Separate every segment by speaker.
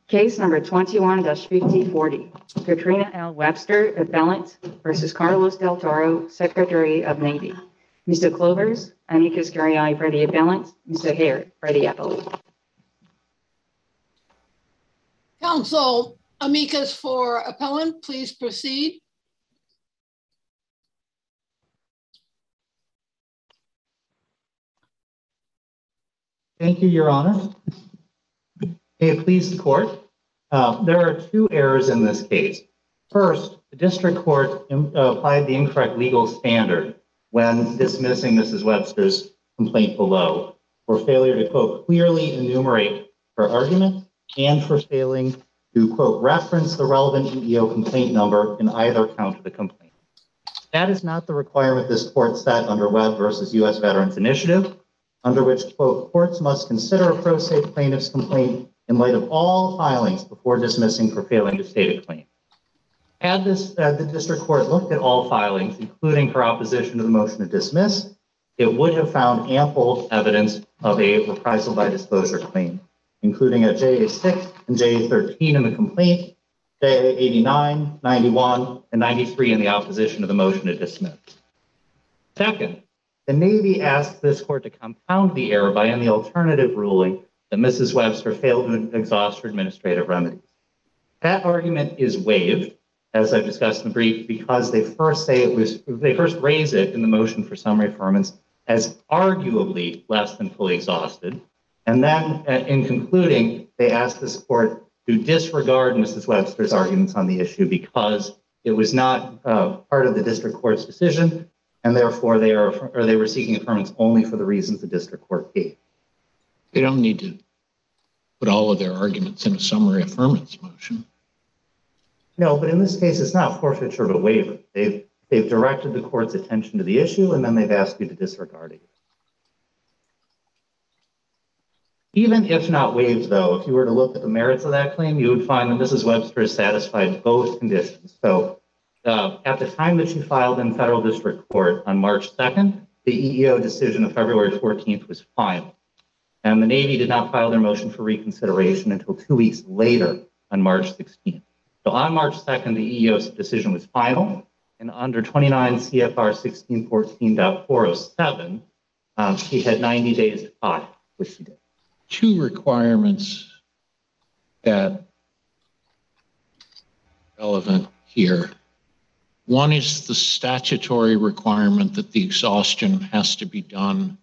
Speaker 1: Case number 21-5040, Katrina L. Webster, appellant, versus Carlos Del Toro, Secretary of Navy. Mr. Clovers, amicus curiae for the appellant. Mr. Hare for the appellate.
Speaker 2: Counsel, amicus for appellant, please proceed.
Speaker 3: Thank you, Your Honor. May it please the court. There are two errors in this case. First, the district court applied the incorrect legal standard when dismissing Mrs. Webster's complaint below for failure to, quote, clearly enumerate her argument and for failing to, quote, reference the relevant EEO complaint number in either count of the complaint. That is not the requirement this court set under Webb versus U.S. Veterans Initiative, under which, quote, courts must consider a pro se plaintiff's complaint in light of all filings before dismissing for failing to state a claim. Had the district court looked at all filings, including her opposition to the motion to dismiss, it would have found ample evidence of a reprisal by disclosure claim, including a JA6 and JA13 in the complaint, JA89, 91, and 93 in the opposition to the motion to dismiss. Second, the Navy asked this court to compound the error by any alternative ruling that Mrs. Webster failed to exhaust her administrative remedies. That argument is waived, as I've discussed in the brief, because they first raise it in the motion for summary affirmance as arguably less than fully exhausted. And then in concluding, they ask this court to disregard Mrs. Webster's arguments on the issue because it was not part of the district court's decision, and therefore they were seeking affirmance only for the reasons the district court gave.
Speaker 4: They don't need to put all of their arguments in a summary affirmance motion.
Speaker 3: No, but in this case, it's not forfeiture but waiver. They've directed the court's attention to the issue, and then they've asked you to disregard it. Even if not waived, though, if you were to look at the merits of that claim, you would find that Mrs. Webster has satisfied both conditions. So at the time that she filed in federal district court on March 2nd, the EEO decision of February 14th was final. And the Navy did not file their motion for reconsideration until 2 weeks later on March 16th. So on March 2nd, the EEO decision was final, and under 29 CFR 1614.407, she had 90 days to file, which she did.
Speaker 4: Two requirements that are relevant here. One is the statutory requirement that the exhaustion has to be done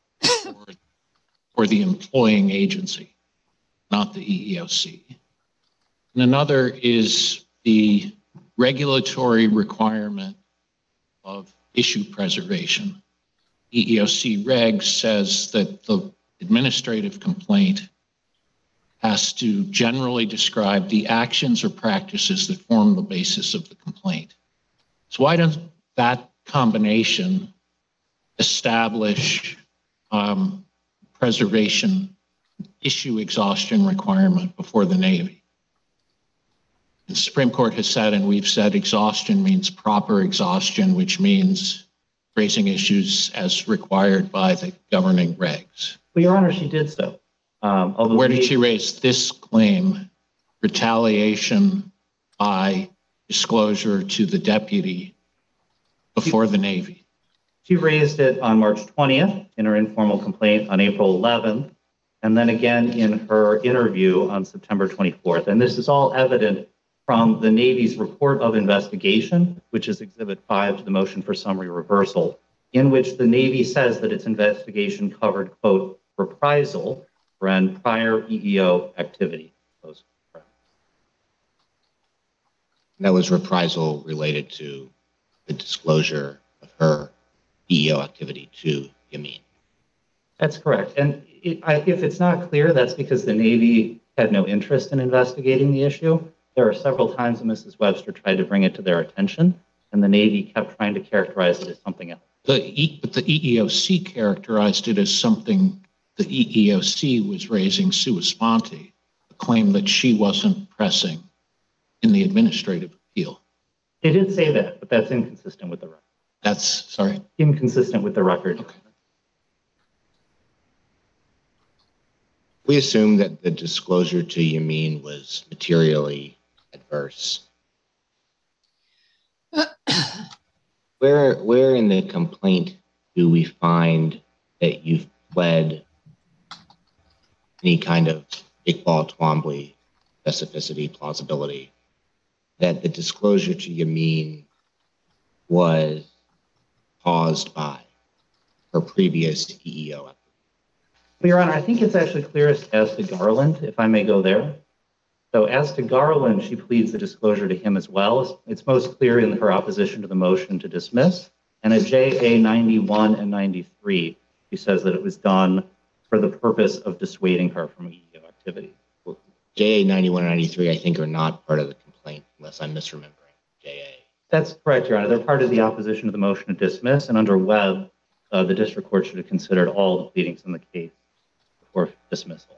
Speaker 4: for the employing agency, not the EEOC. And another is the regulatory requirement of issue preservation. EEOC reg says that the administrative complaint has to generally describe the actions or practices that form the basis of the complaint. So why does that combination establish preservation issue exhaustion requirement before the Navy? The Supreme Court has said, and we've said, exhaustion means proper exhaustion, which means raising issues as required by the governing regs.
Speaker 3: Well, Your Honor, she did so.
Speaker 4: Where did she raise this claim? Retaliation by disclosure to the deputy before the Navy.
Speaker 3: She raised it on March 20th in her informal complaint on April 11th, and then again in her interview on September 24th. And this is all evident from the Navy's report of investigation, which is Exhibit 5 to the motion for summary reversal, in which the Navy says that its investigation covered, quote, reprisal for an prior EEO activity.
Speaker 5: That was reprisal related to the disclosure of her EEO activity to Yamin.
Speaker 3: That's correct. And if it's not clear, that's because the Navy had no interest in investigating the issue. There are several times that Mrs. Webster tried to bring it to their attention, and the Navy kept trying to characterize it as something else.
Speaker 4: But the EEOC characterized it as something the EEOC was raising sua sponte, a claim that she wasn't pressing in the administrative appeal.
Speaker 3: They did say that, but that's inconsistent with the record.
Speaker 4: That's, sorry?
Speaker 3: Inconsistent with the record.
Speaker 4: Okay.
Speaker 5: We assume that the disclosure to Yamin was materially adverse. Where in the complaint do we find that you've pled any kind of Iqbal Twombly specificity, plausibility, that the disclosure to Yamin was caused by her previous EEO activity?
Speaker 3: Well, Your Honor, I think it's actually clearest as to Garland, if I may go there. So as to Garland, she pleads the disclosure to him as well. It's most clear in her opposition to the motion to dismiss. And at JA 91 and 93, she says that it was done for the purpose of dissuading her from EEO activity.
Speaker 5: JA 91 and 93, I think, are not part of the complaint, unless I'm misremembering JA.
Speaker 3: That's correct, Your Honor. They're part of the opposition to the motion to dismiss. And under Webb, the district court should have considered all the pleadings in the case before dismissal.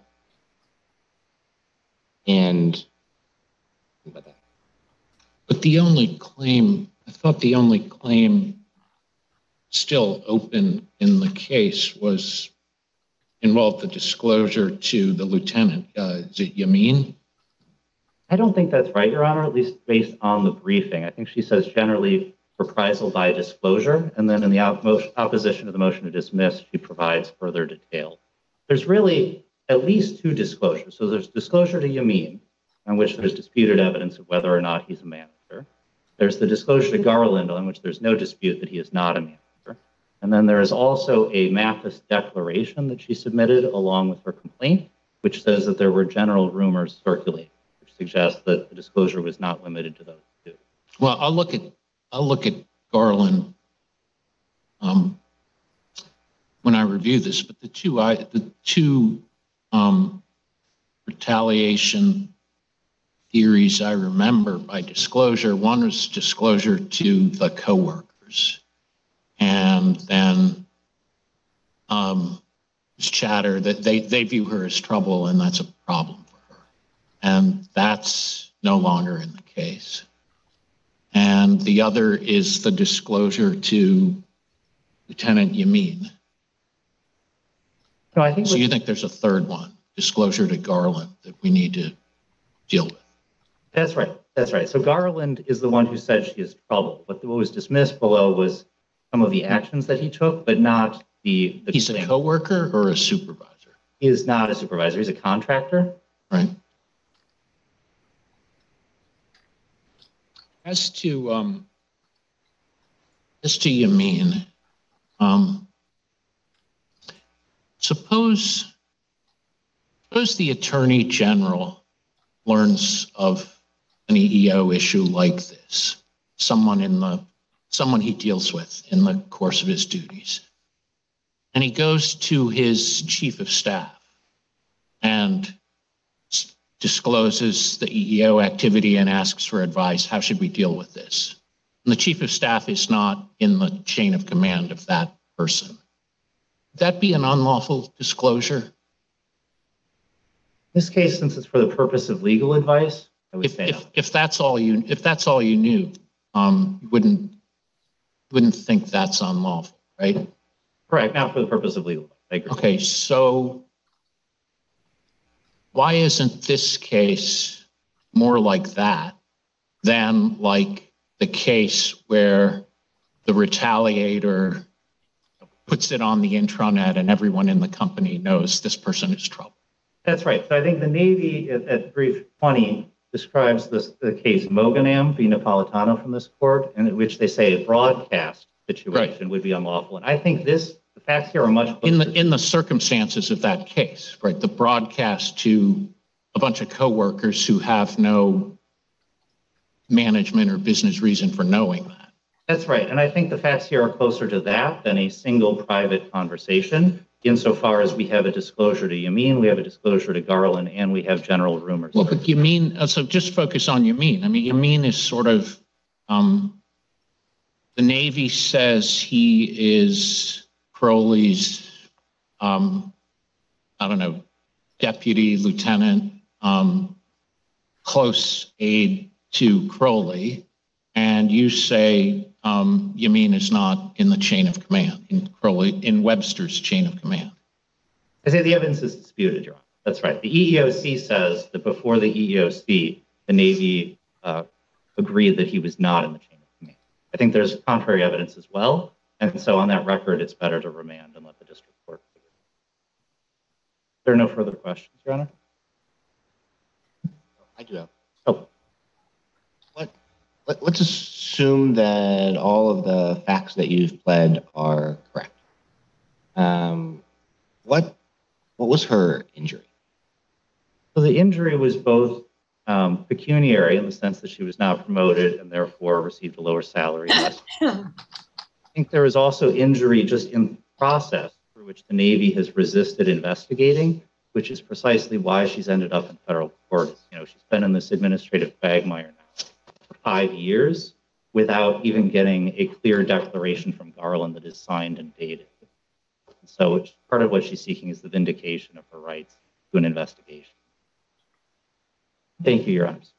Speaker 5: And
Speaker 4: But the only claim, I thought the only claim still open in the case involved the disclosure to the lieutenant. Is it Yamin?
Speaker 3: I don't think that's right, Your Honor, at least based on the briefing. I think she says generally reprisal by disclosure, and then in the opposition to the motion to dismiss, she provides further detail. There's really at least two disclosures. So there's disclosure to Yamin, on which there's disputed evidence of whether or not he's a manager. There's the disclosure to Garland, on which there's no dispute that he is not a manager. And then there is also a Mathis declaration that she submitted along with her complaint, which says that there were general rumors circulating, which suggests that the disclosure was not limited to those two.
Speaker 4: Well, I'll look at Garland when I review this, but the two retaliation theories I remember by disclosure. One was disclosure to the coworkers, and then this chatter that they view her as trouble, and that's a problem for her, and that's no longer in the case. And the other is the disclosure to Lieutenant Yamin.
Speaker 3: No, I think
Speaker 4: So you think there's a third one, disclosure to Garland, that we need to deal with?
Speaker 3: that's right. That's right. So Garland is the one who said she is trouble. What was dismissed below was some of the actions that he took, but not the
Speaker 4: He's a coworker or a supervisor?
Speaker 3: He is not a supervisor. He's a contractor.
Speaker 4: Right. As to Yamin, suppose the Attorney General learns of an EEO issue like this, someone he deals with in the course of his duties, and he goes to his chief of staff and discloses the EEO activity and asks for advice. How should we deal with this? And the chief of staff is not in the chain of command of that person. Would that be an unlawful disclosure?
Speaker 3: In this case, since it's for the purpose of legal advice, I would say no.
Speaker 4: If that's all you knew, you wouldn't think that's unlawful, right?
Speaker 3: Correct. Not for the purpose of legal advice. I agree.
Speaker 4: Okay, so why isn't this case more like that than like the case where the retaliator puts it on the intranet and everyone in the company knows this person is trouble?
Speaker 3: That's right. So I think the Navy at brief 20 describes the case Moganam v. Napolitano from this court, in which they say a broadcast situation would be unlawful. And I think the facts here are much closer.
Speaker 4: In the circumstances of that case, right? The broadcast to a bunch of coworkers who have no management or business reason for knowing that.
Speaker 3: That's right. And I think the facts here are closer to that than a single private conversation, insofar as we have a disclosure to Yamin, we have a disclosure to Garland, and we have general rumors.
Speaker 4: Well, but Yamin, so just focus on Yamin. I mean, Yamin is sort of, the Navy says he is Crowley's, deputy lieutenant, close aide to Crowley, and you say Yamin is not in the chain of command, in Webster's chain of command.
Speaker 3: I say the evidence is disputed, Your Honor. That's right. The EEOC says that before the EEOC, the Navy agreed that he was not in the chain of command. I think there's contrary evidence as well. And so on that record, it's better to remand and let the district court figure it out. There are no further questions, Your Honor?
Speaker 5: I do have.
Speaker 3: Oh,
Speaker 5: Let's assume that all of the facts that you've pled are correct. What was her injury?
Speaker 3: so the injury was both pecuniary in the sense that she was not promoted and therefore received a lower salary. I think there was also injury just in the process through which the Navy has resisted investigating, which is precisely why she's ended up in federal court. You know, she's been in this administrative quagmire now for 5 years without even getting a clear declaration from Garland that is signed and dated. And so part of what she's seeking is the vindication of her rights to an investigation. Thank you, Your Honors.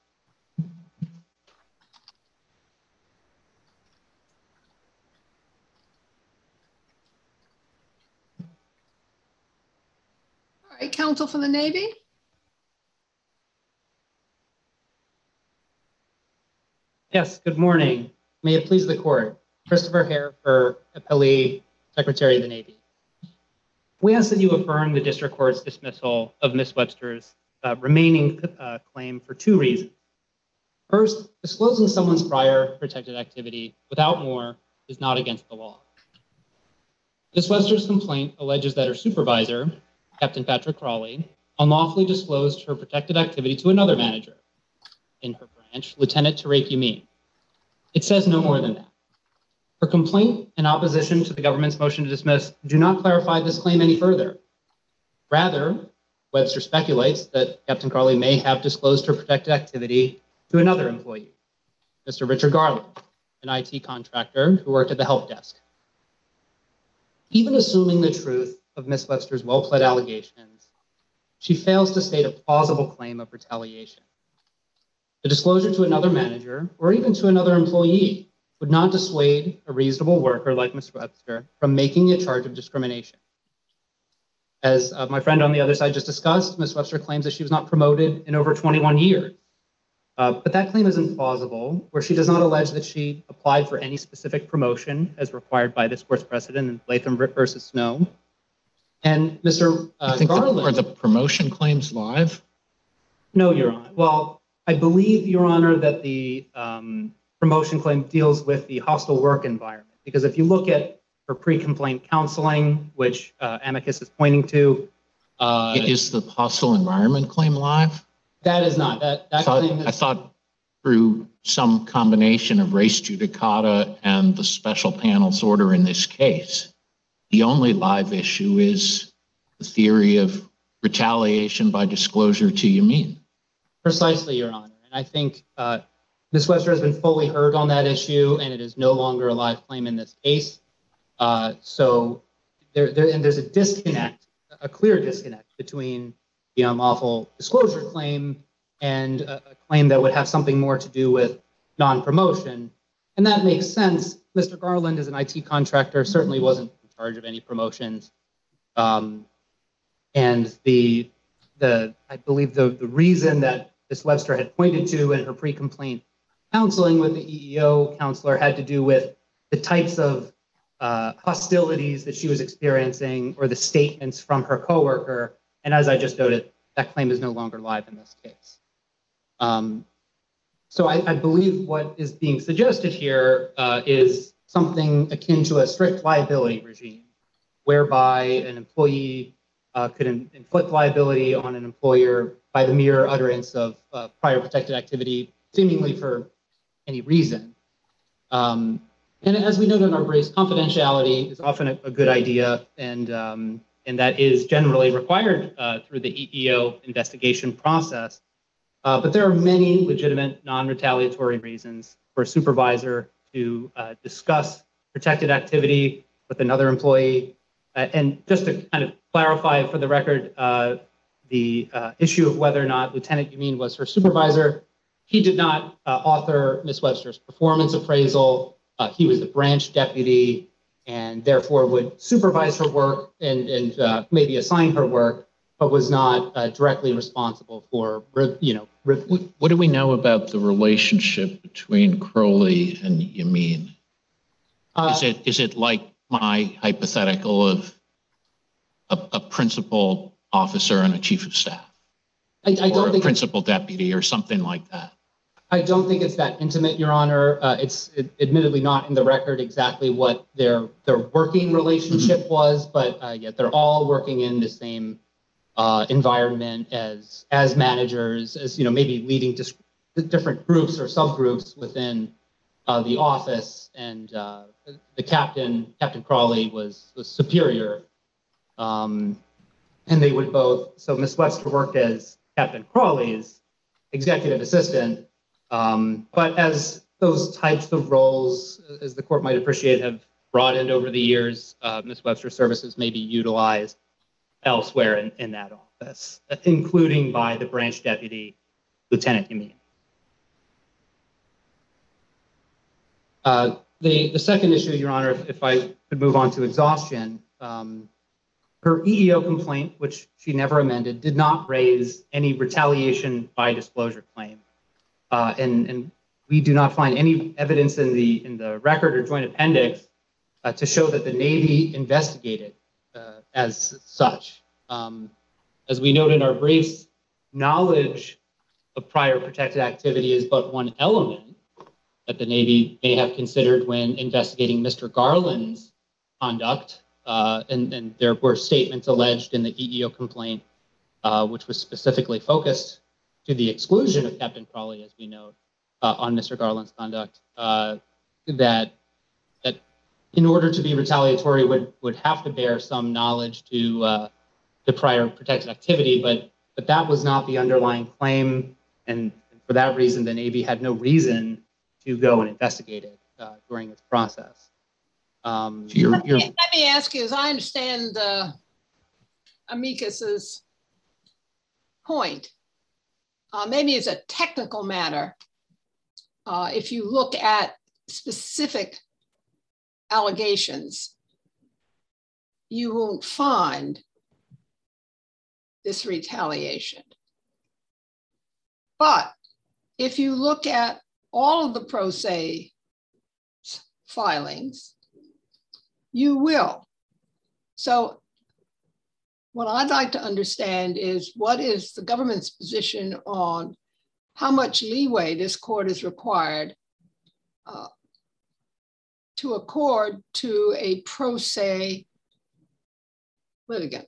Speaker 2: All right, counsel for the Navy?
Speaker 6: Yes, good morning. May it please the court. Christopher Hare for Appellee, Secretary of the Navy. We ask that you affirm the district court's dismissal of Ms. Webster's remaining claim for 2 reasons. First, disclosing someone's prior protected activity without more is not against the law. Ms. Webster's complaint alleges that her supervisor, Captain Patrick Crawley, unlawfully disclosed her protected activity to another manager in her branch, Lieutenant Tarek Yamin. It says no more than that. Her complaint and opposition to the government's motion to dismiss do not clarify this claim any further. Rather, Webster speculates that Captain Crawley may have disclosed her protected activity to another employee, Mr. Richard Garland, an IT contractor who worked at the help desk. Even assuming the truth of Ms. Webster's well-pled allegations, she fails to state a plausible claim of retaliation. The disclosure to another manager or even to another employee would not dissuade a reasonable worker like Ms. Webster from making a charge of discrimination. As my friend on the other side just discussed, Ms. Webster claims that she was not promoted in over 21 years. But that claim is implausible, where she does not allege that she applied for any specific promotion as required by this court's precedent in Latham versus Snow. And Mr. Garland—
Speaker 4: Are the promotion claims live?
Speaker 6: No, Your Honor. Well, I believe, Your Honor, that the promotion claim deals with the hostile work environment. Because if you look at her pre-complaint counseling, which amicus is pointing to—
Speaker 4: Is the hostile environment claim live?
Speaker 6: That is not.
Speaker 4: I thought through some combination of res judicata and the special panel's order in this case, the only live issue is the theory of retaliation by disclosure to Yamin.
Speaker 6: Precisely, Your Honor. And I think Ms. Webster has been fully heard on that issue, and it is no longer a live claim in this case. So there's a disconnect, a clear disconnect between the unlawful disclosure claim and a claim that would have something more to do with non-promotion. And that makes sense. Mr. Garland, as an IT contractor, certainly wasn't in charge of any promotions. And I believe the reason that Ms. Webster had pointed to in her pre-complaint counseling with the EEO counselor had to do with the types of hostilities that she was experiencing or the statements from her coworker. And as I just noted, that claim is no longer live in this case. So I believe what is being suggested here is something akin to a strict liability regime, whereby an employee could inflict liability on an employer by the mere utterance of prior protected activity, seemingly for any reason. And as we noted in our briefs, confidentiality is often a good idea, and that is generally required through the EEO investigation process. But there are many legitimate non-retaliatory reasons for a supervisor to discuss protected activity with another employee. And just to kind of clarify for the record, the issue of whether or not Lieutenant Yamin was her supervisor, he did not author Ms. Webster's performance appraisal. He was the branch deputy and therefore would supervise her work and maybe assign her work, but was not directly responsible for,
Speaker 4: What do we know about the relationship between Crowley and Yamin? Is it like my hypothetical of a principal officer and a chief of staff?
Speaker 6: I don't think
Speaker 4: principal deputy or something like that.
Speaker 6: I don't think it's that intimate, Your Honor. It's admittedly not in the record exactly what their working relationship was, but yet they're all working in the same environment as managers, as maybe leading different groups or subgroups within the office. And the Captain Crawley was superior, and they would both. So Ms. Webster worked as Captain Crawley's executive assistant. But as those types of roles, as the court might appreciate, have broadened over the years, Ms. Webster's services may be utilized elsewhere in that office, including by the branch deputy, Lieutenant Yamin. The second issue, Your Honor, if I could move on to exhaustion, her EEO complaint, which she never amended, did not raise any retaliation by disclosure claim. And we do not find any evidence in the record or joint appendix to show that the Navy investigated as such. As we note in our briefs, knowledge of prior protected activity is but one element that the Navy may have considered when investigating Mr. Garland's conduct. And there were statements alleged in the EEO complaint, which was specifically focused to the exclusion of Captain Crawley, as we note, on Mr. Garland's conduct, that in order to be retaliatory would have to bear some knowledge to prior protected activity, but that was not the underlying claim, and for that reason, the Navy had no reason to go and investigate it during its process.
Speaker 2: Let me ask you, as I understand Amicus's point, maybe it's a technical matter. If you look at specific allegations, you won't find this retaliation. But if you look at all of the pro se filings, you will. So what I'd like to understand is what is the government's position on how much leeway this court is required to accord to a pro se litigant?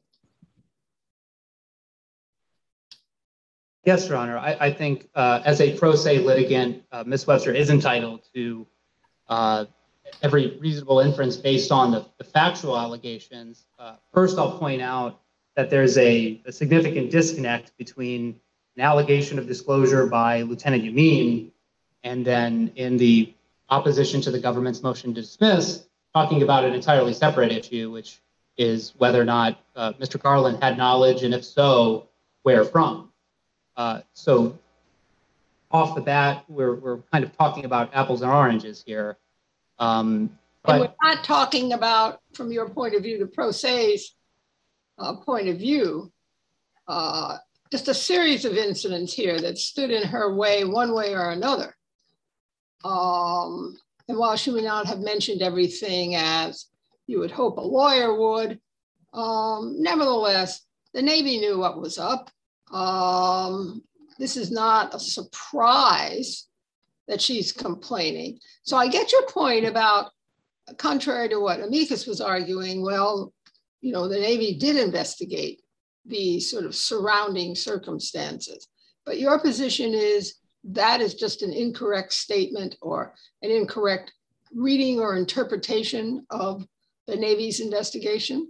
Speaker 6: Yes, Your Honor. I think as a pro se litigant, Ms. Webster is entitled to every reasonable inference based on the factual allegations. First, I'll point out that there's a significant disconnect between an allegation of disclosure by Lieutenant Yamin and then in the opposition to the government's motion to dismiss, talking about an entirely separate issue, which is whether or not Mr. Garland had knowledge, and if so, where from. So off the bat, we're kind of talking about apples and oranges here.
Speaker 2: And we're not talking about, from your point of view, the pro se's point of view, just a series of incidents here that stood in her way one way or another. And while she may not have mentioned everything as you would hope a lawyer would, nevertheless, the Navy knew what was up. This is not a surprise that she's complaining. So I get your point about, contrary to what Amicus was arguing, well, you know, the Navy did investigate the sort of surrounding circumstances. But your position is that is just an incorrect statement or an incorrect reading or interpretation of the Navy's investigation?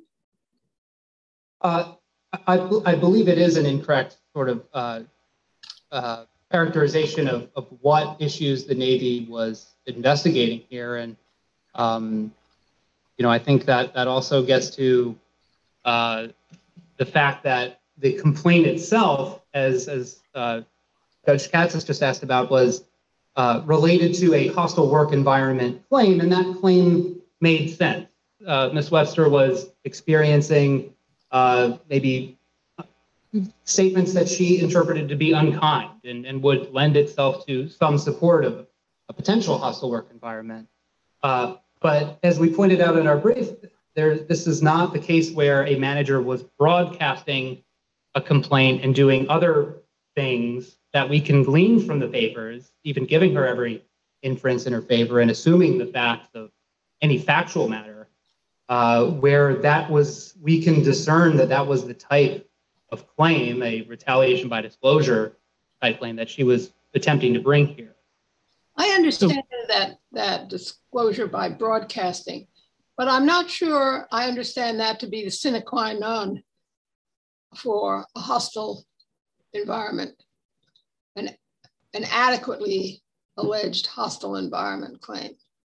Speaker 6: I believe it is an incorrect sort of characterization of what issues the Navy was investigating here. And, you know, I think that also gets to the fact that the complaint itself, as Judge Katz has just asked about, was related to a hostile work environment claim, and that claim made sense. Ms. Webster was experiencing maybe statements that she interpreted to be unkind and would lend itself to some support of a potential hostile work environment. But as we pointed out in our brief, this is not the case where a manager was broadcasting a complaint and doing other things that we can glean from the papers, even giving her every inference in her favor and assuming the facts of any factual matter, where we can discern that was the type of claim, a retaliation by disclosure type claim that she was attempting to bring here.
Speaker 2: I understand that disclosure by broadcasting, but I'm not sure I understand that to be the sine qua non for a hostile environment, an adequately alleged hostile environment claim.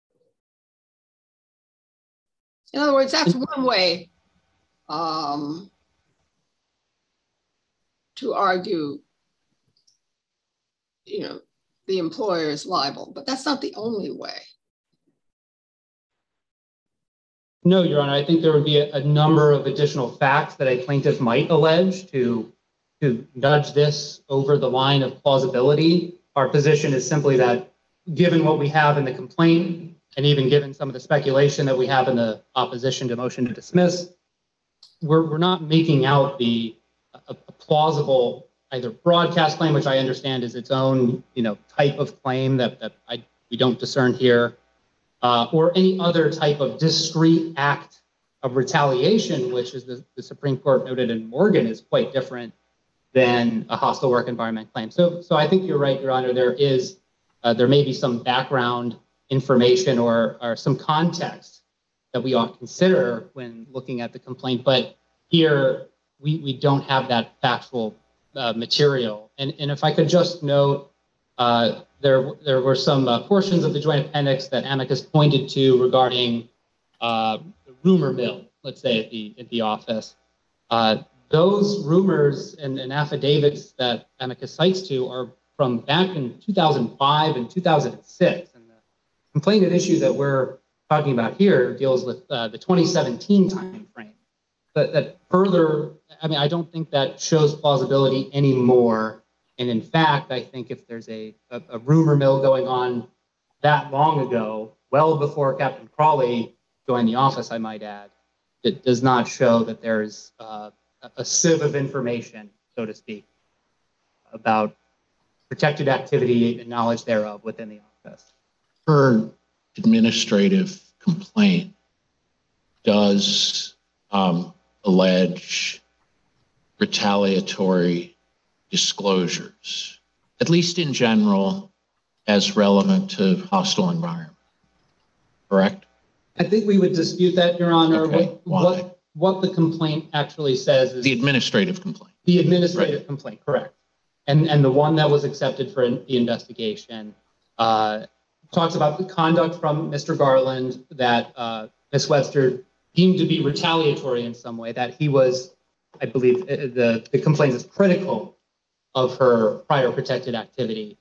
Speaker 2: In other words, that's one way to argue, the employer is liable, but that's not the only way.
Speaker 6: No, Your Honor, I think there would be a number of additional facts that a plaintiff might allege to nudge this over the line of plausibility. Our position is simply that given what we have in the complaint, and even given some of the speculation that we have in the opposition to motion to dismiss, we're not making out a plausible either broadcast claim, which I understand is its own type of claim that we don't discern here, or any other type of discrete act of retaliation, which is the Supreme Court noted in Morgan is quite different than a hostile work environment claim. So I think you're right, Your Honor. There may be some background information or some context that we ought to consider when looking at the complaint, but here we don't have that factual material. And if I could just note, there were some portions of the joint appendix that amicus pointed to regarding the rumor mill, let's say at the office. Those rumors and affidavits that amicus cites to are from back in 2005 and 2006. And the complaint at issue that we're talking about here deals with the 2017 timeframe. That further, I don't think that shows plausibility anymore. And in fact, I think if there's a rumor mill going on that long ago, well before Captain Crawley joined the office, I might add, it does not show that there's a sieve of information, so to speak, about protected activity and knowledge thereof within the office.
Speaker 4: Her administrative complaint does allege retaliatory disclosures, at least in general, as relevant to hostile environment, correct?
Speaker 6: I think we would dispute that, Your Honor.
Speaker 4: Okay. Why?
Speaker 6: What the complaint actually says is...
Speaker 4: The administrative complaint.
Speaker 6: The administrative
Speaker 4: Right.
Speaker 6: complaint, correct. And the one that was accepted for the investigation talks about the conduct from Mr. Garland that Ms. Webster deemed to be retaliatory in some way, that he was, I believe, the complaint is critical of her prior protected activity.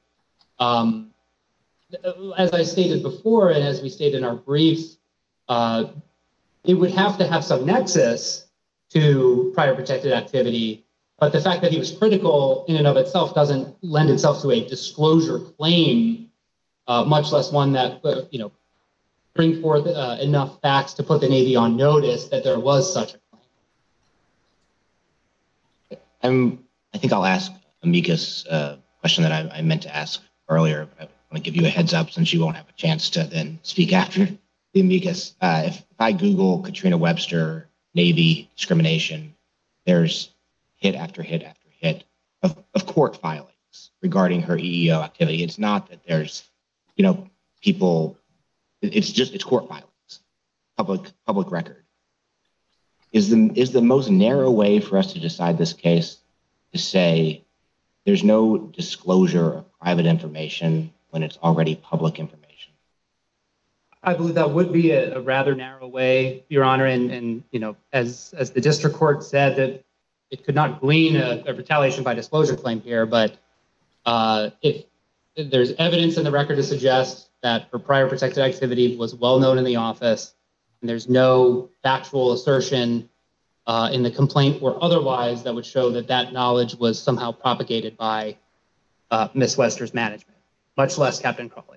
Speaker 6: As I stated before, and as we stated in our briefs, it would have to have some nexus to prior protected activity, but the fact that he was critical in and of itself doesn't lend itself to a disclosure claim, much less one that, bring forth enough facts to put the Navy on notice that there was such a claim.
Speaker 5: I think I'll ask amicus a question that I meant to ask earlier. I want to give you a heads up since you won't have a chance to then speak after the amicus. If I Google Katrina Webster Navy discrimination, there's hit after hit after hit of court filings regarding her EEO activity. It's not that there's, people, it's court filings, public record. Is the most narrow way for us to decide this case to say there's no disclosure of private information when it's already public information?
Speaker 6: I believe that would be a rather narrow way, Your Honor, and as the district court said, that it could not glean a retaliation by disclosure claim here, but if there's evidence in the record to suggest that her prior protected activity was well known in the office, and there's no factual assertion in the complaint or otherwise that would show that that knowledge was somehow propagated by Ms. Wester's management, much less Captain Crawley.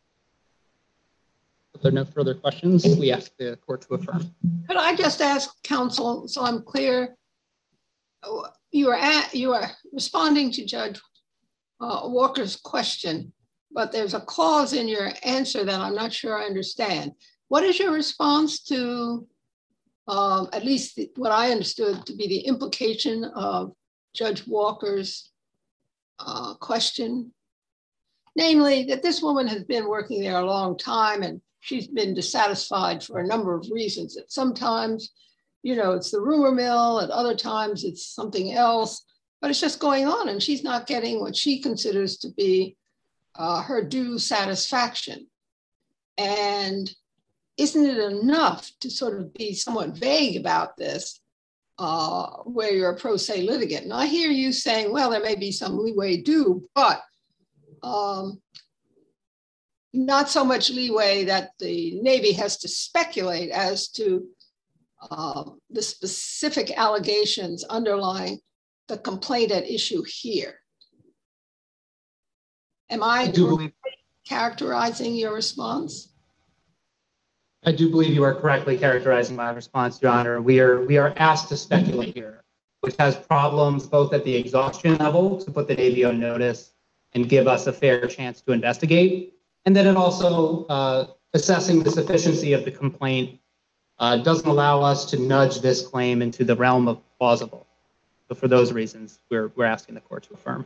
Speaker 6: If there are no further questions, we ask the court to affirm.
Speaker 2: Could I just ask counsel, so I'm clear, you are responding to Judge Walker's question, but there's a clause in your answer that I'm not sure I understand. What is your response to at least what I understood to be the implication of Judge Walker's question? Namely, that this woman has been working there a long time and she's been dissatisfied for a number of reasons. That sometimes, you know, it's the rumor mill, at other times it's something else, but it's just going on and she's not getting what she considers to be her due satisfaction. And isn't it enough to sort of be somewhat vague about this where you're a pro se litigant? And I hear you saying, well, there may be some leeway due, but not so much leeway that the Navy has to speculate as to the specific allegations underlying the complaint at issue here. Am I characterizing your response?
Speaker 6: I do believe you are correctly characterizing my response, Your Honor. We are asked to speculate here, which has problems both at the exhaustion level to put the Navy on notice and give us a fair chance to investigate, and then it also assessing the sufficiency of the complaint doesn't allow us to nudge this claim into the realm of plausible. So for those reasons, we're asking the court to affirm.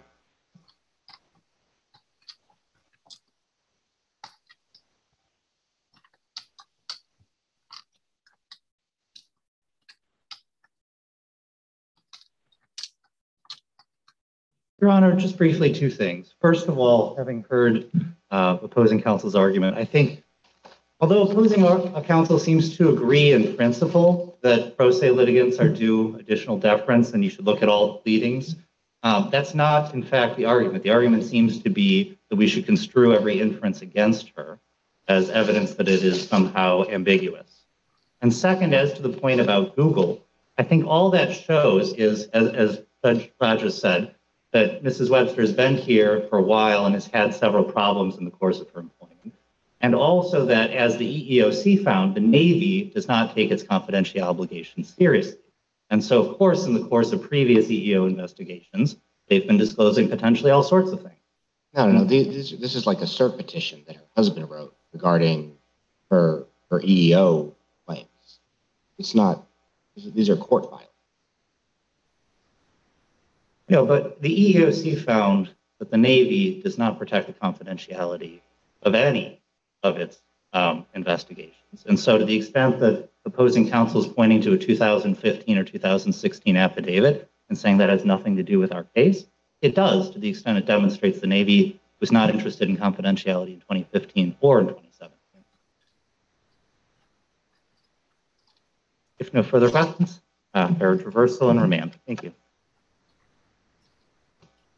Speaker 3: Your Honor, just briefly, two things. First of all, having heard opposing counsel's argument, I think although opposing counsel seems to agree in principle that pro se litigants are due additional deference and you should look at all the pleadings, that's not, in fact, the argument. The argument seems to be that we should construe every inference against her as evidence that it is somehow ambiguous. And second, as to the point about Google, I think all that shows is, as Judge Rogers said, that Mrs. Webster has been here for a while and has had several problems in the course of her employment. And also that, as the EEOC found, the Navy does not take its confidentiality obligations seriously. And so, of course, in the course of previous EEO investigations, they've been disclosing potentially all sorts of things.
Speaker 5: No. This is like a cert petition that her husband wrote regarding her EEO claims. It's not, these are court files.
Speaker 3: No, but the EEOC found that the Navy does not protect the confidentiality of any of its investigations. And so to the extent that opposing counsel is pointing to a 2015 or 2016 affidavit and saying that has nothing to do with our case, it does, to the extent it demonstrates the Navy was not interested in confidentiality in 2015 or in 2017. If no further questions, urge reversal and remand. Thank you.